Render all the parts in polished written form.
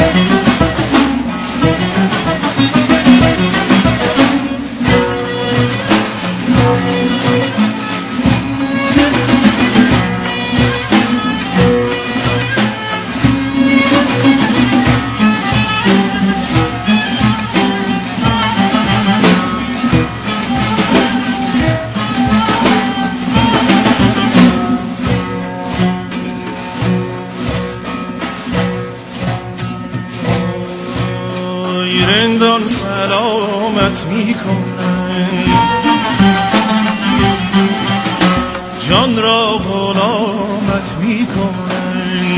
رندان سلامت میکنن، جان را غلامت میکنن.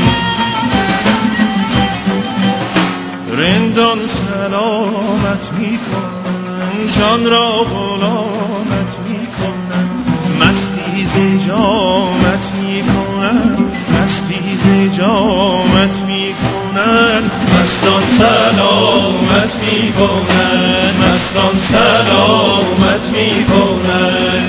رندان سلامت میکنن، جان را غلامت میکنن. مستی ز جامت میکنن، مستی ز جامت میکنن. مستان سلامت میکنن، مستان سلامت میکنن.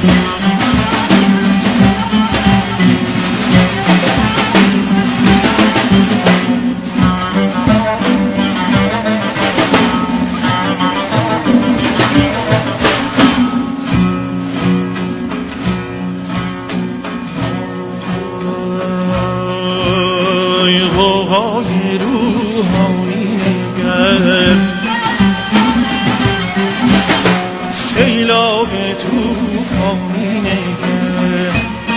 غوغای روحانی نگر، سیلاب توفانی نگر.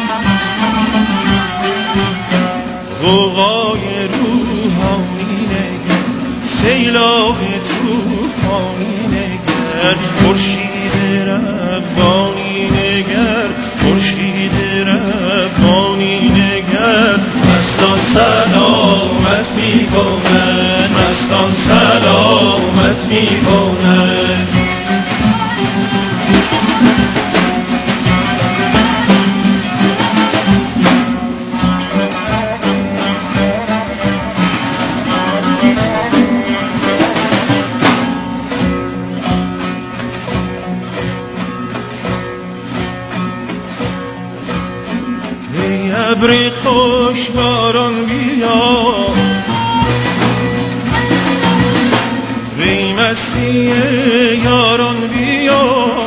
غوغای روحانی نگر، سیلاب توفانی نگر. خورشید ربانی نگر، خورشید ربانی نگر. مستان سلامت میکنن، مستان سلامت میکنن. ای ابر خوش باران بیا، وی مستی یاران بیا.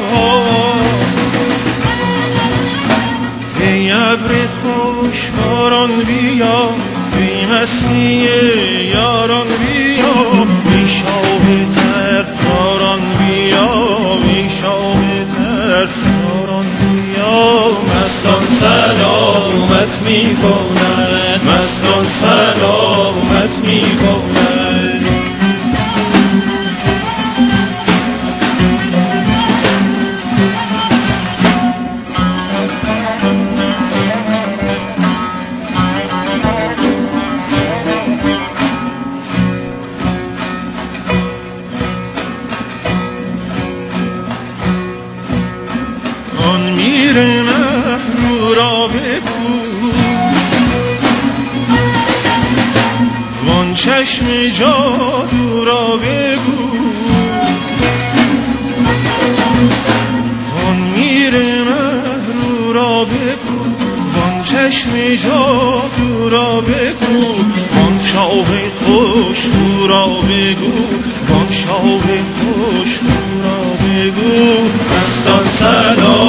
ای ابر خوش باران بیا، وی مستی یاران بیا. وی شاه ترکاران بیا، وی شاه ترکاران بیا. مستان سلامت میکنن، مستان سلامت میکنن. آن میر محرو را بگو، وان چشم جادو را بگو. آن میر محرو را بگو، وان چشم جادو را بگو. وان شاه خوشخو را بگو، وان شاه خوشخو را بگو. مستان سلام